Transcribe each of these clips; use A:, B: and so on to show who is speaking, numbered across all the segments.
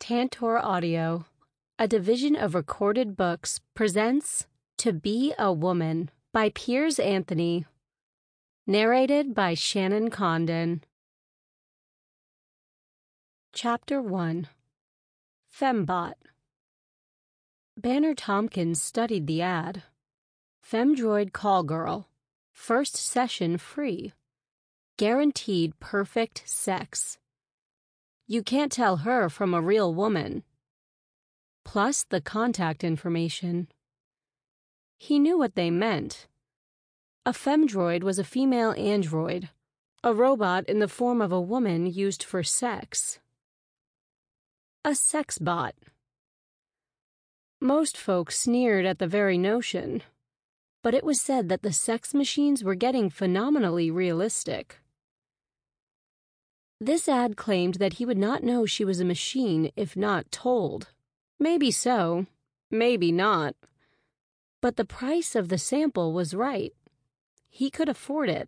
A: Tantor Audio, a division of Recorded Books, presents To Be a Woman by Piers Anthony. Narrated by Shannon Condon. Chapter 1. Fembot. Banner Tompkins studied the ad. Femdroid Call Girl. First session free. Guaranteed perfect sex. You can't tell her from a real woman. Plus the contact information. He knew what they meant. A femdroid was a female android, a robot in the form of a woman used for sex. A sex bot. Most folks sneered at the very notion, but it was said that the sex machines were getting phenomenally realistic. This ad claimed that he would not know she was a machine if not told. Maybe so, maybe not. But the price of the sample was right. He could afford it.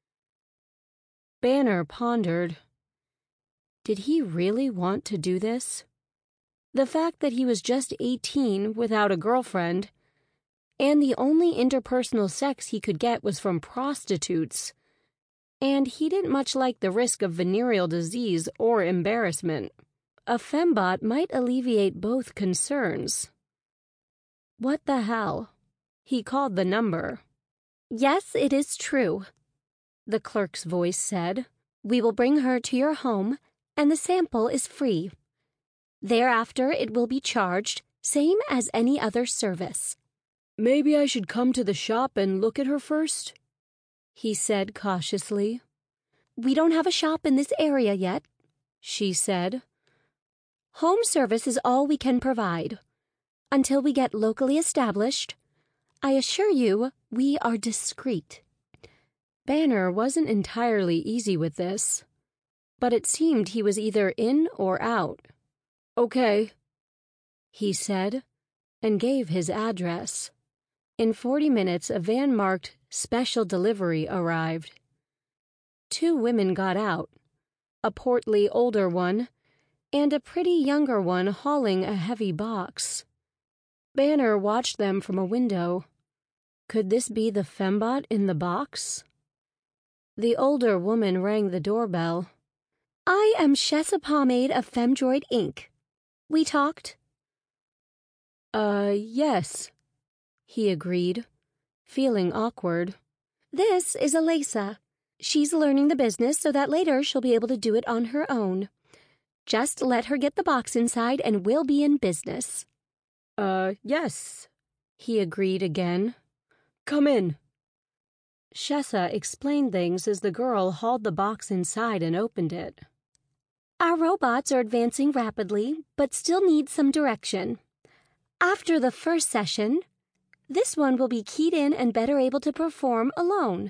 A: Banner pondered. Did he really want to do this? The fact that he was just 18 without a girlfriend, and the only interpersonal sex he could get was from prostitutes, and he didn't much like the risk of venereal disease or embarrassment. A fembot might alleviate both concerns. What the hell? He called the number. "Yes, it is true," the clerk's voice said. "We will bring her to your home, and the sample is free. Thereafter it will be charged, same as any other service." "Maybe I should come to the shop and look at her first?" he said cautiously. "We don't have a shop in this area yet," she said. "Home service is all we can provide. Until we get locally established, I assure you we are discreet." Banner wasn't entirely easy with this, but it seemed he was either in or out. "Okay," he said, and gave his address. In 40 minutes, a van marked "Special Delivery" arrived. 2 women got out, a portly older one and a pretty younger one hauling a heavy box. Banner watched them from a window. Could this be the fembot in the box? The older woman rang the doorbell. "I am Shessa Pomade of Femdroid Inc. We talked?" Yes," he agreed, feeling awkward. "This is Alyssa. She's learning the business so that later she'll be able to do it on her own. Just let her get the box inside and we'll be in business."
B: Yes,"
A: he agreed again.
B: "Come in."
A: Shessa explained things as the girl hauled the box inside and opened it.
C: "Our robots are advancing rapidly, but still need some direction. After the first session, this one will be keyed in and better able to perform alone."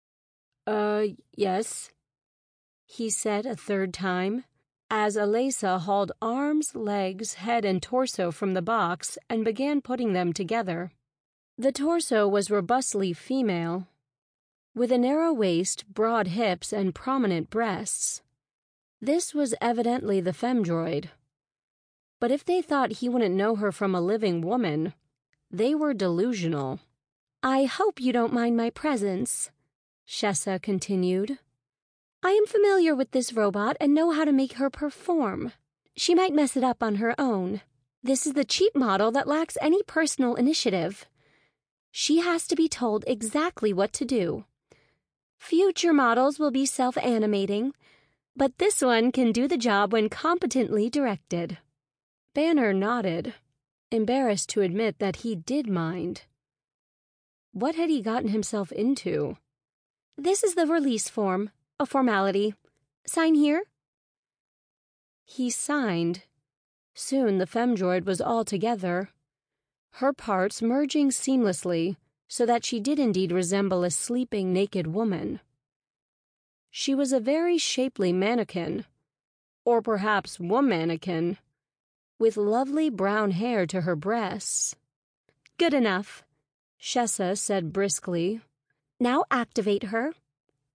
A: Yes," he said a third time, as Alyssa hauled arms, legs, head, and torso from the box and began putting them together. The torso was robustly female, with a narrow waist, broad hips, and prominent breasts. This was evidently the femdroid. But if they thought he wouldn't know her from a living woman, they were delusional.
C: "I hope you don't mind my presence," Shessa continued. "I am familiar with this robot and know how to make her perform. She might mess it up on her own. This is the cheap model that lacks any personal initiative. She has to be told exactly what to do. Future models will be self-animating, but this one can do the job when competently directed."
A: Banner nodded, embarrassed to admit that he did mind. What had he gotten himself into?
C: "This is the release form, a formality. Sign here."
A: He signed. Soon the femdroid was all together, her parts merging seamlessly so that she did indeed resemble a sleeping naked woman. She was a very shapely mannequin, or perhaps womanikin, with lovely brown hair to her breasts.
C: "Good enough,"
A: Shessa said briskly.
C: "Now activate her."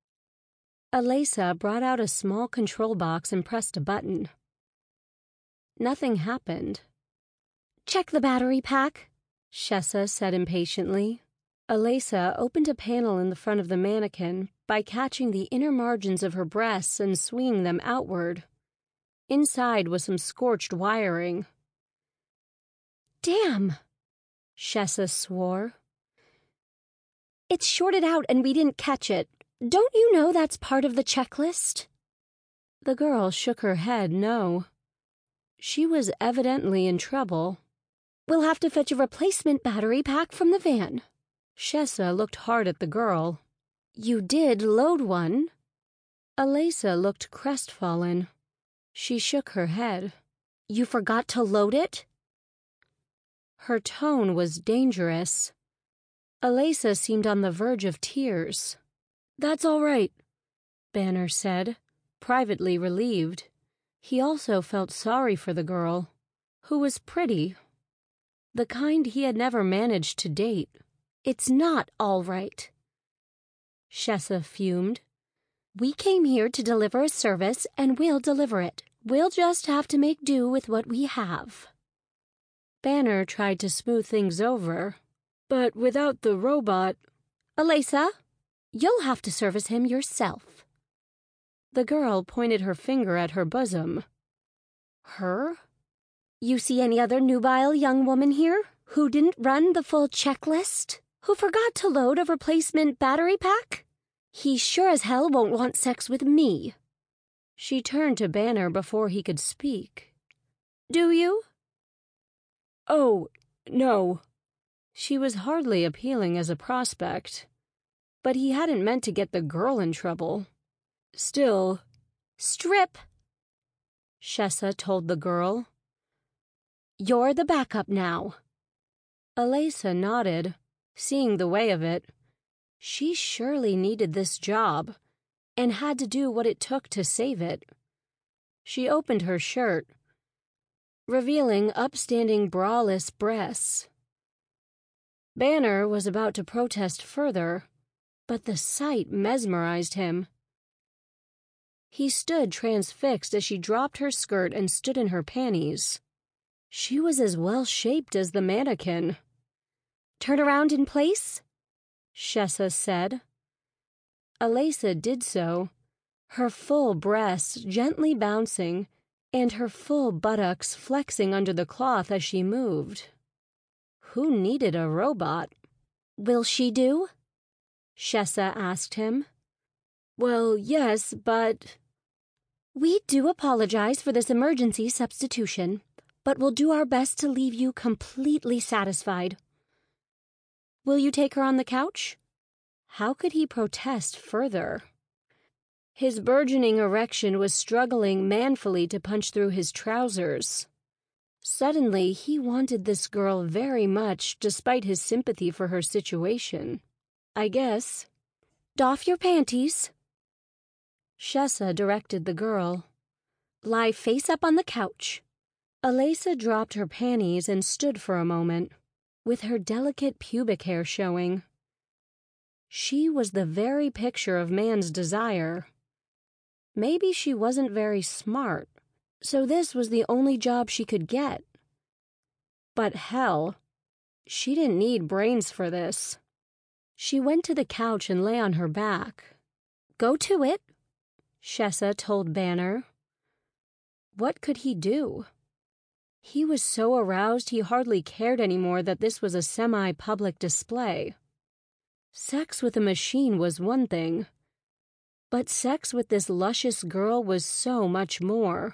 A: Alyssa brought out a small control box and pressed a button. Nothing happened.
C: "Check the battery pack,"
A: Shessa said impatiently. Alyssa opened a panel in the front of the mannequin by catching the inner margins of her breasts and swinging them outward. Inside was some scorched wiring.
C: "Damn,"
A: Shessa swore.
C: "It's shorted out and we didn't catch it. Don't you know that's part of the checklist?"
A: The girl shook her head no. She was evidently in trouble.
C: "We'll have to fetch a replacement battery pack from the van."
A: Shessa looked hard at the girl.
C: "You did load one."
A: Alyssa looked crestfallen. She shook her head.
C: "You forgot to load it?"
A: Her tone was dangerous. Alyssa seemed on the verge of tears.
B: "That's all right,"
A: Banner said, privately relieved. He also felt sorry for the girl, who was pretty. The kind he had never managed to date.
C: "It's not all right,"
A: Shessa fumed.
C: "We came here to deliver a service, and we'll deliver it. We'll just have to make do with what we have."
A: Banner tried to smooth things over.
B: "But without the robot—"
C: "Alyssa, you'll have to service him yourself."
A: The girl pointed her finger at her bosom.
C: "Her? You see any other nubile young woman here who didn't run the full checklist? Who forgot to load a replacement battery pack? He sure as hell won't want sex with me."
A: She turned to Banner before he could speak.
C: "Do you?"
B: "Oh, no."
A: She was hardly appealing as a prospect, but he hadn't meant to get the girl in trouble. Still,
C: "Strip,"
A: Shessa told the girl.
C: "You're the backup now."
A: Alyssa nodded, seeing the way of it. She surely needed this job, and had to do what it took to save it. She opened her shirt, revealing upstanding braless breasts. Banner was about to protest further, but the sight mesmerized him. He stood transfixed as she dropped her skirt and stood in her panties. She was as well-shaped as the mannequin.
C: "Turn around in place,"
A: Shessa said. Alyssa did so, her full breasts gently bouncing and her full buttocks flexing under the cloth as she moved. Who needed a robot?
C: "Will she do?"
A: Shessa asked him.
B: "Well, yes, but—"
C: "We do apologize for this emergency substitution, but we'll do our best to leave you completely satisfied."
A: "Will you take her on the couch?" How could he protest further? His burgeoning erection was struggling manfully to punch through his trousers. Suddenly, he wanted this girl very much, despite his sympathy for her situation. I guess.
C: "Doff your panties,"
A: Shessa directed the girl.
C: "Lie face up on the couch."
A: Alyssa dropped her panties and stood for a moment, with her delicate pubic hair showing. She was the very picture of man's desire. Maybe she wasn't very smart, so this was the only job she could get. But hell, she didn't need brains for this. She went to the couch and lay on her back.
C: "Go to it,"
A: Shessa told Banner. What could he do? He was so aroused he hardly cared anymore that this was a semi-public display. Sex with a machine was one thing, but sex with this luscious girl was so much more.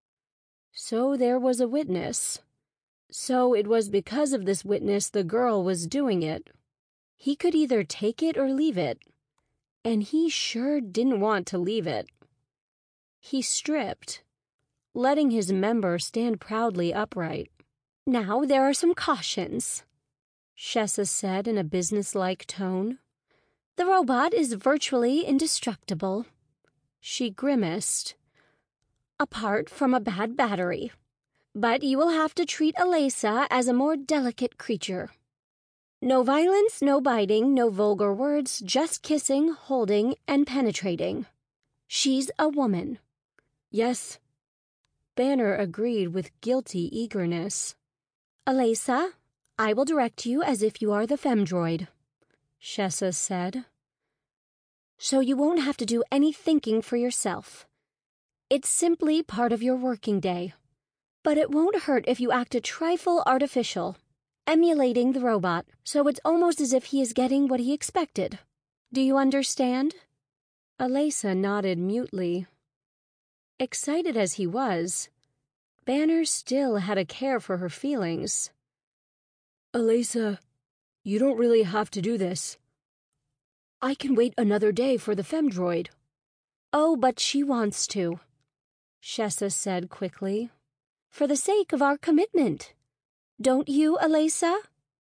A: So there was a witness. So it was because of this witness the girl was doing it. He could either take it or leave it, and he sure didn't want to leave it. He stripped, letting his member stand proudly upright.
C: "Now there are some cautions,"
A: Shessa said in a businesslike tone.
C: "The robot is virtually indestructible."
A: She grimaced.
C: "Apart from a bad battery. But you will have to treat Alyssa as a more delicate creature. No violence, no biting, no vulgar words, just kissing, holding, and penetrating. She's a woman."
B: "Yes."
A: Banner agreed with guilty eagerness.
C: Alyssa, I will direct you as if you are the femdroid,
A: Shessa said.
C: So you won't have to do any thinking for yourself. It's simply part of your working day. But it won't hurt if you act a trifle artificial, emulating the robot, so it's almost as if he is getting what he expected. Do you understand?
A: Alyssa nodded mutely. Excited as he was, Banner still had a care for her feelings.
B: Alyssa, you don't really have to do this. I can wait another day for the femdroid.
C: Oh, but she wants to,
A: Shessa said quickly.
C: For the sake of our commitment. Don't you, Alyssa?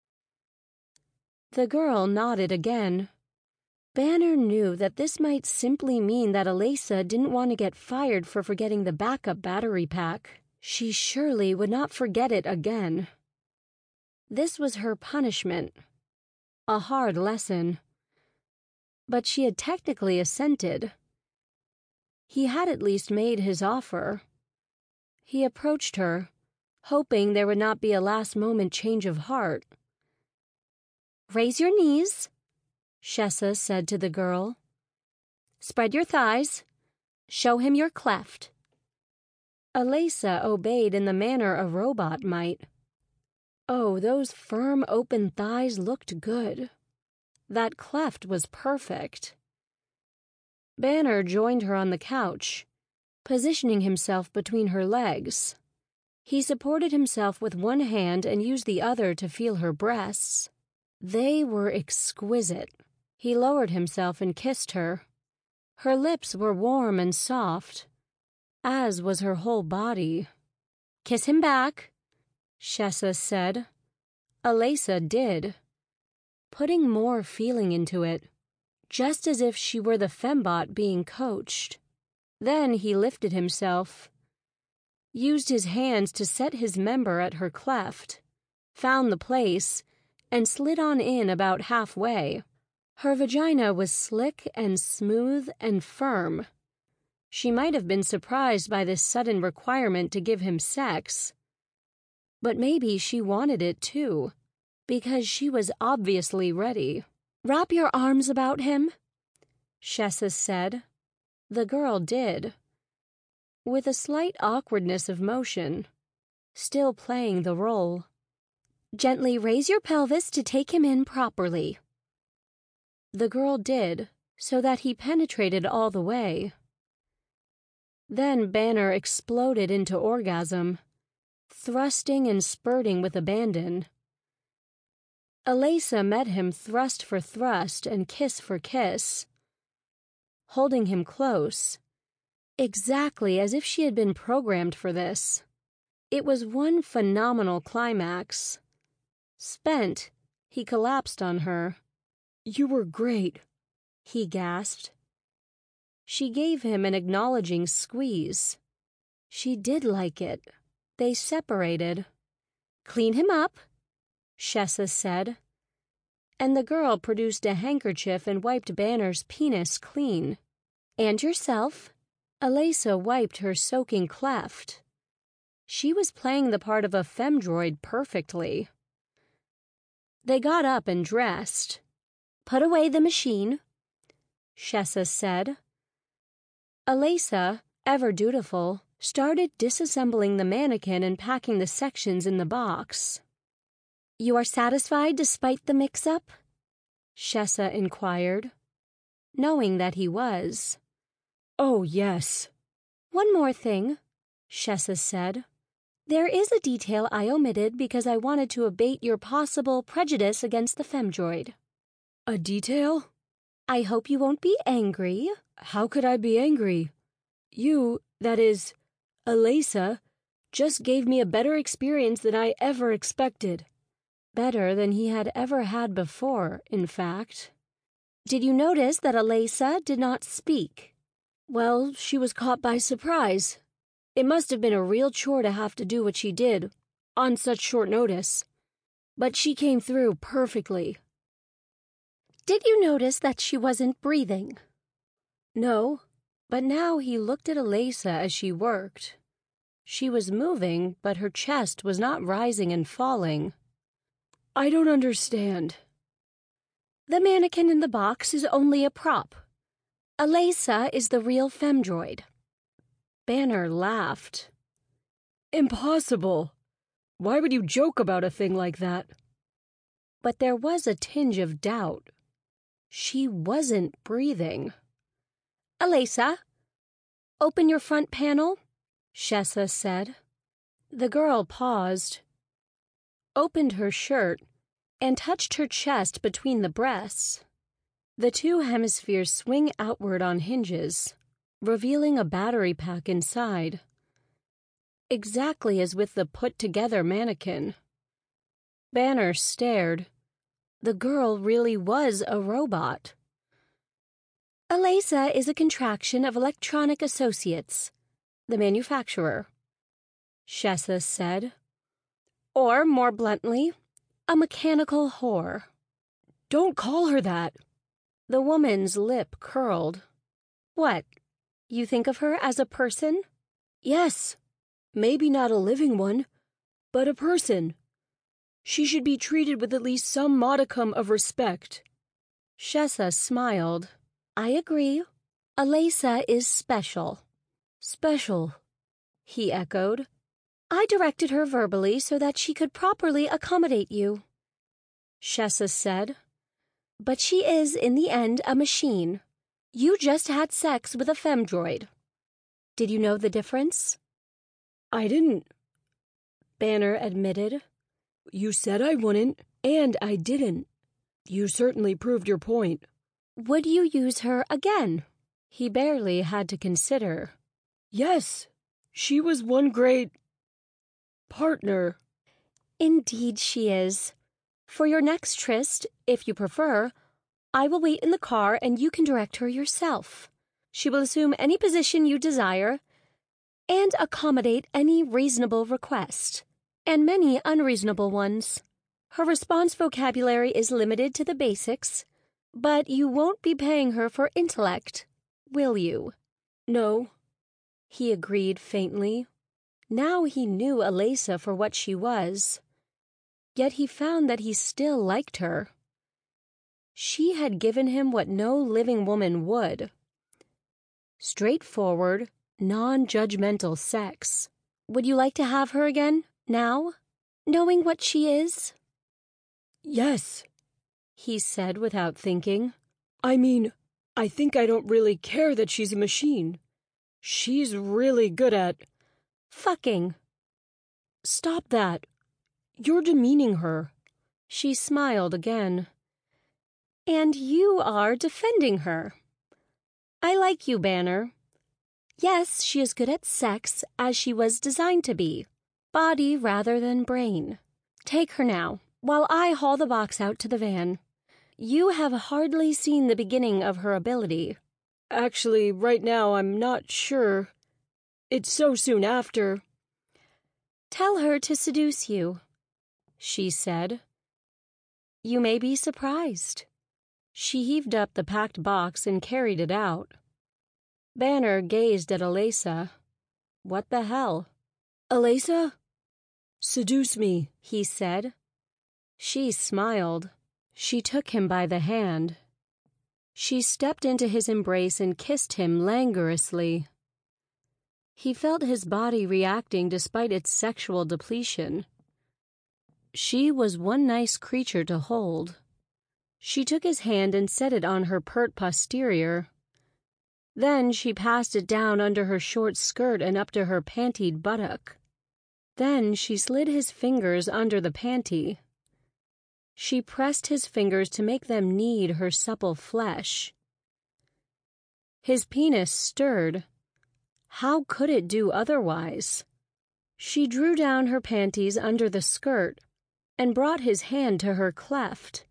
A: The girl nodded again. Banner knew that this might simply mean that Alyssa didn't want to get fired for forgetting the backup battery pack. She surely would not forget it again. This was her punishment. A hard lesson. But she had technically assented. He had at least made his offer. He approached her, hoping there would not be a last-moment change of heart.
C: Raise your knees,
A: Shessa said to the girl.
C: Spread your thighs. Show him your cleft.
A: Alyssa obeyed in the manner a robot might. Oh, those firm, open thighs looked good. That cleft was perfect. Banner joined her on the couch, positioning himself between her legs. He supported himself with one hand and used the other to feel her breasts. They were exquisite. He lowered himself and kissed her. Her lips were warm and soft, as was her whole body.
C: Kiss him back,
A: Shessa said. Alyssa did, putting more feeling into it, just as if she were the fembot being coached. Then he lifted himself, used his hands to set his member at her cleft, found the place, and slid on in about halfway. Her vagina was slick and smooth and firm. She might have been surprised by this sudden requirement to give him sex. But maybe she wanted it too, because she was obviously ready.
C: Wrap your arms about him,
A: Shessa said. The girl did, with a slight awkwardness of motion, still playing the role.
C: Gently raise your pelvis to take him in properly.
A: The girl did, so that he penetrated all the way. Then Banner exploded into orgasm, thrusting and spurting with abandon. Alyssa met him thrust for thrust and kiss for kiss, holding him close, exactly as if she had been programmed for this. It was one phenomenal climax. Spent, he collapsed on her.
B: You were great,
A: he gasped. She gave him an acknowledging squeeze. She did like it. They separated.
C: Clean him up,
A: Shessa said. And the girl produced a handkerchief and wiped Banner's penis clean.
C: And yourself.
A: Alyssa wiped her soaking cleft. She was playing the part of a femdroid perfectly. They got up and dressed.
C: Put away the machine,
A: Shessa said. Alyssa, ever dutiful, started disassembling the mannequin and packing the sections in the box.
C: You are satisfied despite the mix-up?
A: Shessa inquired, knowing that he was.
B: Oh, yes.
C: One more thing,
A: Shessa said.
C: There is a detail I omitted because I wanted to abate your possible prejudice against the femdroid.
B: A detail?
C: I hope you won't be angry.
B: How could I be angry? You, that is, Alyssa, just gave me a better experience than I ever expected.
A: Better than he had ever had before, in fact.
C: Did you notice that Alyssa did not speak?
B: Well, she was caught by surprise. It must have been a real chore to have to do what she did, on such short notice. But she came through perfectly.
C: Did you notice that she wasn't breathing?
B: No,
A: but now he looked at Alyssa as she worked. She was moving, but her chest was not rising and falling. I don't understand.
C: The mannequin in the box is only a prop. Alyssa is the real femdroid.
A: Banner laughed. Impossible. Why would you joke about a thing like that? But there was a tinge of doubt. She wasn't breathing.
C: Alyssa, open your front panel, Shessa said.
A: The girl paused, opened her shirt, and touched her chest between the breasts. The two hemispheres swing outward on hinges, revealing a battery pack inside. Exactly as with the put-together mannequin. Banner stared. The girl really was a robot.
C: Alyssa is a contraction of Electronic Associates, the manufacturer, Shessa said. Or, more bluntly, a mechanical whore.
A: Don't call her that. The woman's lip curled.
C: What? You think of her as a person?
A: Yes. Maybe not a living one, but a person. She should be treated with at least some modicum of respect. Shessa smiled.
C: I agree. Alyssa is special.
A: Special, he echoed.
C: I directed her verbally so that she could properly accommodate you,
A: Shessa said.
C: But she is, in the end, a machine. You just had sex with a femdroid. Did you know the difference?
A: I didn't, Banner admitted. You said I wouldn't, and I didn't. You certainly proved your point.
C: Would you use her again?
A: He barely had to consider. Yes, she was one great partner.
C: Indeed she is. For your next tryst, if you prefer, I will wait in the car and you can direct her yourself. She will assume any position you desire and accommodate any reasonable request, and many unreasonable ones. Her response vocabulary is limited to the basics, but you won't be paying her for intellect, will you?
A: No,
C: he agreed faintly. Now he knew Alyssa for what she was. Yet he found that he still liked her. She had given him what no living woman would. Straightforward, non-judgmental sex. Would you like to have her again, now, knowing what she is?
A: Yes,
C: he said without thinking.
A: I mean, I think I don't really care that she's a machine. She's really good at...
C: fucking.
A: Stop that. You're demeaning her.
C: She smiled again. And you are defending her. I like you, Banner. Yes, she is good at sex, as she was designed to be. Body rather than brain. Take her now, while I haul the box out to the van. You have hardly seen the beginning of her ability.
A: Actually, right now I'm not sure. It's so soon after.
C: Tell her to seduce you, she said. You may be surprised.
A: She heaved up the packed box and carried it out. Banner gazed at Alyssa. What the hell? Alyssa? Seduce me, he said. She smiled. She took him by the hand. She stepped into his embrace and kissed him languorously. He felt his body reacting despite its sexual depletion. She was one nice creature to hold. She took his hand and set it on her pert posterior. Then she passed it down under her short skirt and up to her pantied buttock. Then she slid his fingers under the panty. She pressed his fingers to make them knead her supple flesh. His penis stirred. How could it do otherwise? She drew down her panties under the skirt and brought his hand to her cleft.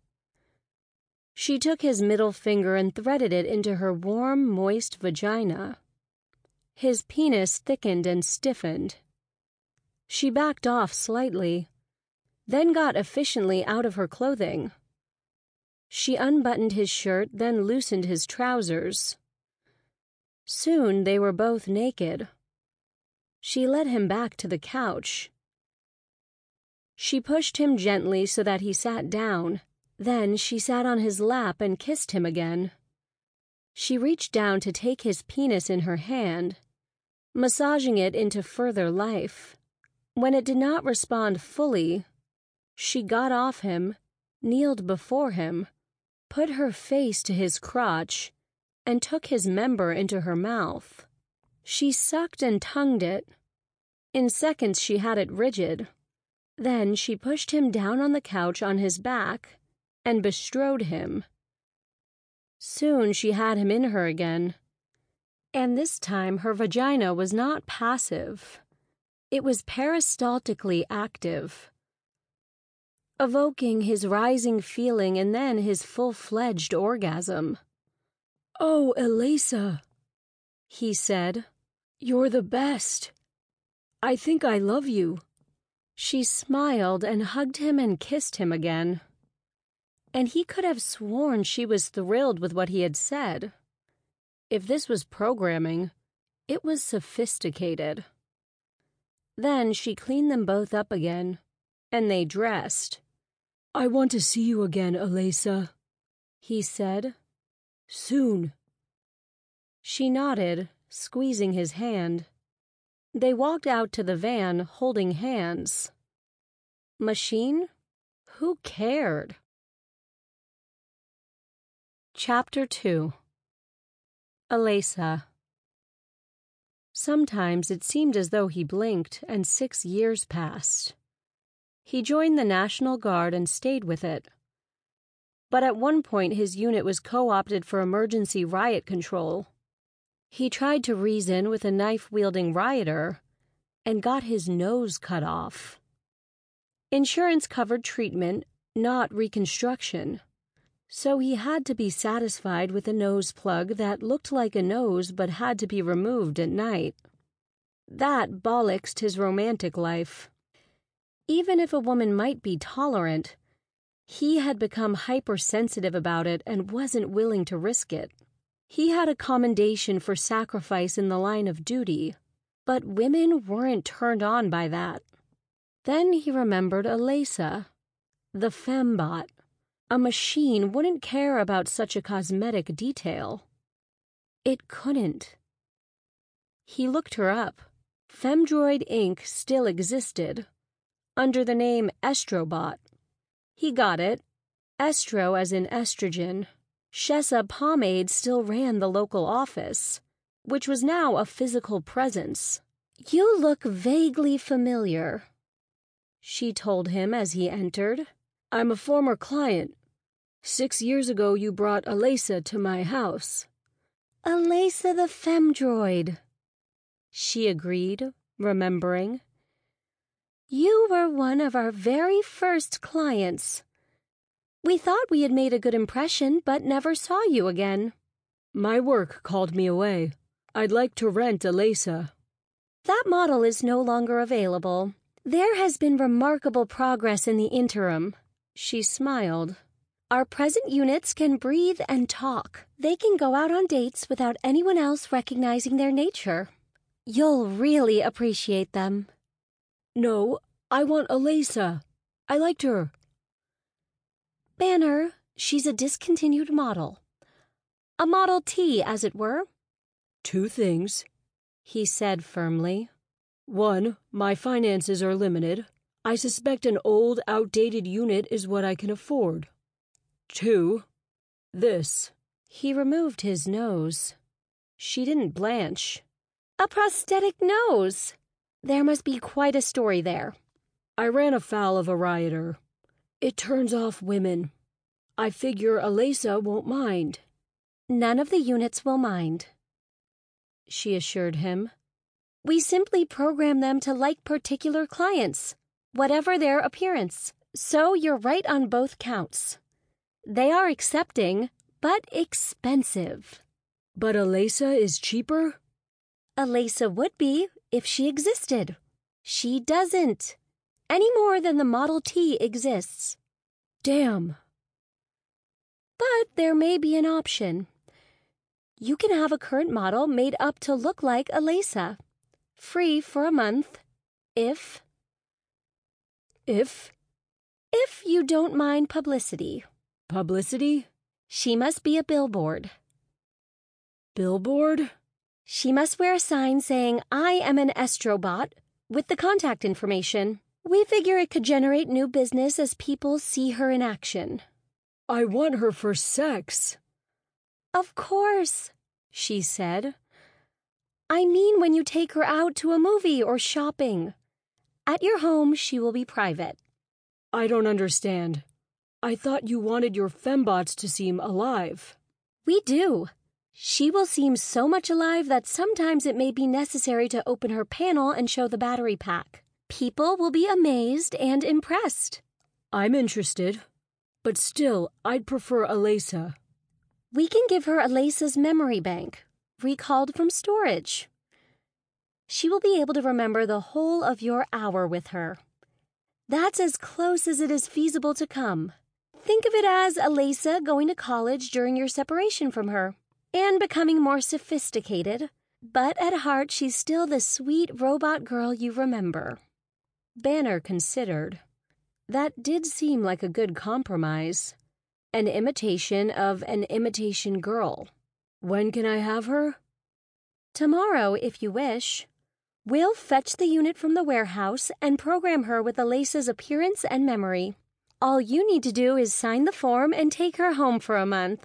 A: She took his middle finger and threaded it into her warm, moist vagina. His penis thickened and stiffened. She backed off slightly, then got efficiently out of her clothing. She unbuttoned his shirt, then loosened his trousers. Soon they were both naked. She led him back to the couch. She pushed him gently so that he sat down. Then she sat on his lap and kissed him again. She reached down to take his penis in her hand, massaging it into further life. When it did not respond fully, she got off him, kneeled before him, put her face to his crotch, and took his member into her mouth. She sucked and tongued it. In seconds she had it rigid. Then she pushed him down on the couch on his back and bestrode him. Soon she had him in her again. And this time her vagina was not passive. It was peristaltically active, evoking his rising feeling and then his full-fledged orgasm. "Oh, Elisa," he said, "you're the best. I think I love you." She smiled and hugged him and kissed him again. And he could have sworn she was thrilled with what he had said. If this was programming, it was sophisticated. Then she cleaned them both up again, and they dressed. "I want to see you again, Elisa," he said. "Soon." She nodded, squeezing his hand. They walked out to the van, holding hands. Machine? Who cared? Chapter 2. Elisa. Sometimes it seemed as though he blinked and 6 years passed. He joined the National Guard and stayed with it. But at one point his unit was co-opted for emergency riot control. He tried to reason with a knife-wielding rioter and got his nose cut off. Insurance covered treatment, not reconstruction. So he had to be satisfied with a nose plug that looked like a nose but had to be removed at night. That bollocksed his romantic life. Even if a woman might be tolerant, he had become hypersensitive about it and wasn't willing to risk it. He had a commendation for sacrifice in the line of duty, but women weren't turned on by that. Then he remembered Elisa, the fembot. A machine wouldn't care about such a cosmetic detail. It couldn't. He looked her up. Femdroid Inc. still existed, under the name Estrobot. He got it. Estro as in estrogen. Shessa Pomade still ran the local office, which was now a physical presence. "You look vaguely familiar," she told him as he entered. "I'm a former client. 6 years ago you brought Elisa to my house." "Elisa the Femdroid," she agreed, remembering. "You were one of our very first clients. We thought we had made a good impression, but never saw you again." "My work called me away. I'd like to rent Elisa." "That model is no longer available. There has been remarkable progress in the interim," she smiled. "Our present units can breathe and talk. They can go out on dates without anyone else recognizing their nature. You'll really appreciate them." "No, I want Elisa. I liked her." "Banner, she's a discontinued model. A Model T, as it were." "2 things," he said firmly. "1, my finances are limited. I suspect an old, outdated unit is what I can afford. 2, this." He removed his nose. She didn't blanch. "A prosthetic nose! There must be quite a story there." "I ran afoul of a rioter. It turns off women. I figure Elisa won't mind." "None of the units will mind," she assured him. "We simply program them to like particular clients, whatever their appearance. So you're right on both counts. They are accepting, but expensive." "But Elisa is cheaper?" "Elisa would be if she existed. She doesn't, any more than the Model T exists." "Damn." "But there may be an option. You can have a current model made up to look like Elisa.
B: Free for a month, if you don't mind publicity.
A: Publicity?
B: She must be a billboard.
A: Billboard?
B: She must wear a sign saying, "I am an Estrobot," with the contact information. We figure it could generate new business as people see her in action.
A: I want her for sex.
B: Of course, she said. I mean when you take her out to a movie or shopping. At your home, she will be private.
A: I don't understand. I thought you wanted your fembots to seem alive.
B: We do. She will seem so much alive that sometimes it may be necessary to open her panel and show the battery pack. People will be amazed and impressed.
A: I'm interested, but still, I'd prefer Alyssa.
B: We can give her Alyssa's memory bank, recalled from storage. She will be able to remember the whole of your hour with her. That's as close as it is feasible to come. Think of it as Alyssa going to college during your separation from her and becoming more sophisticated, but at heart she's still the sweet robot girl you remember. Banner considered. That did seem like a good compromise. An imitation of an imitation girl.
A: When can I have her?
B: Tomorrow, if you wish. We'll fetch the unit from the warehouse and program her with Alyssa's appearance and memory. All you need to do is sign the form and take her home for a month.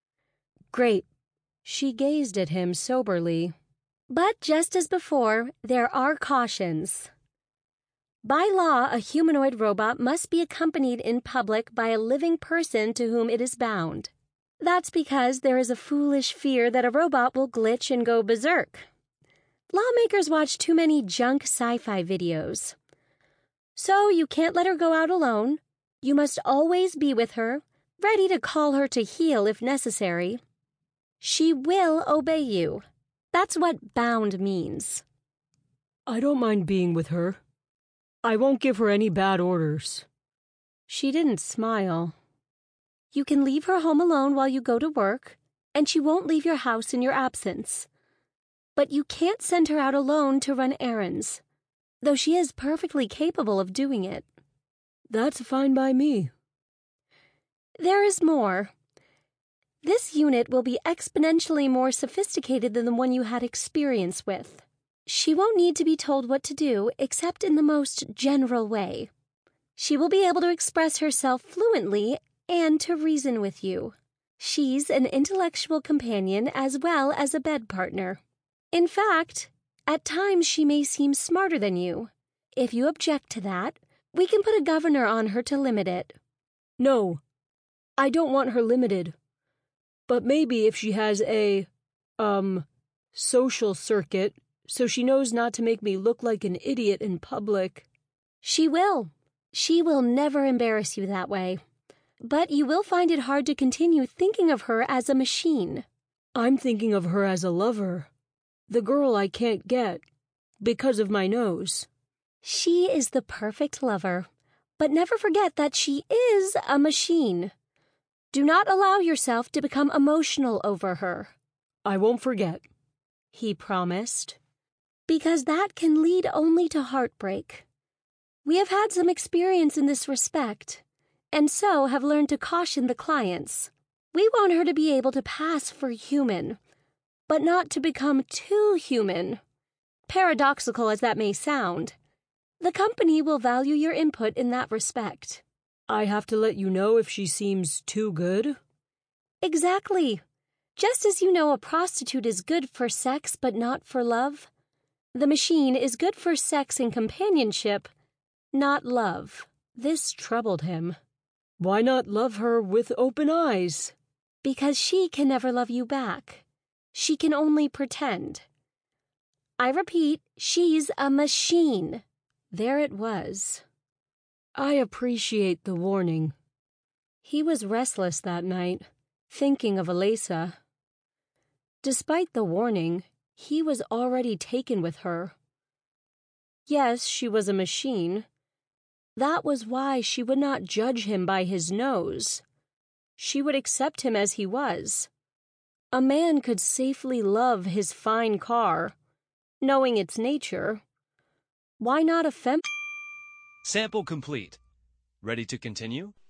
A: Great. She gazed at him soberly.
B: But just as before, there are cautions. By law, a humanoid robot must be accompanied in public by a living person to whom it is bound. That's because there is a foolish fear that a robot will glitch and go berserk. Lawmakers watch too many junk sci-fi videos. So you can't let her go out alone. You must always be with her, ready to call her to heel if necessary. She will obey you. That's what bound means.
A: I don't mind being with her. I won't give her any bad orders.
B: She didn't smile. You can leave her home alone while you go to work, and she won't leave your house in your absence. But you can't send her out alone to run errands, though she is perfectly capable of doing it.
A: That's fine by me.
B: There is more. This unit will be exponentially more sophisticated than the one you had experience with. She won't need to be told what to do except in the most general way. She will be able to express herself fluently and to reason with you. She's an intellectual companion as well as a bed partner. In fact, at times she may seem smarter than you. If you object to that, we can put a governor on her to limit it.
A: No, I don't want her limited. But maybe if she has a, social circuit, so she knows not to make me look like an idiot in public.
B: She will. She will never embarrass you that way. But you will find it hard to continue thinking of her as a machine.
A: I'm thinking of her as a lover. The girl I can't get, because of my nose.
B: She is the perfect lover, but never forget that she is a machine. Do not allow yourself to become emotional over her.
A: I won't forget,
B: he promised, because that can lead only to heartbreak. We have had some experience in this respect, and so have learned to caution the clients. We want her to be able to pass for human, but not to become too human. Paradoxical as that may sound, the company will value your input in that respect.
A: I have to let you know if she seems too good?
B: Exactly. Just as you know a prostitute is good for sex but not for love, the machine is good for sex and companionship, not love. This troubled him.
A: Why not love her with open eyes?
B: Because she can never love you back. She can only pretend. I repeat, she's a machine. There it was.
A: I appreciate the warning.
B: He was restless that night, thinking of Alyssa. Despite the warning, he was already taken with her. Yes, she was a machine. That was why she would not judge him by his nose. She would accept him as he was. A man could safely love his fine car,
A: Knowing its nature, why not a
D: Sample complete. Ready to continue?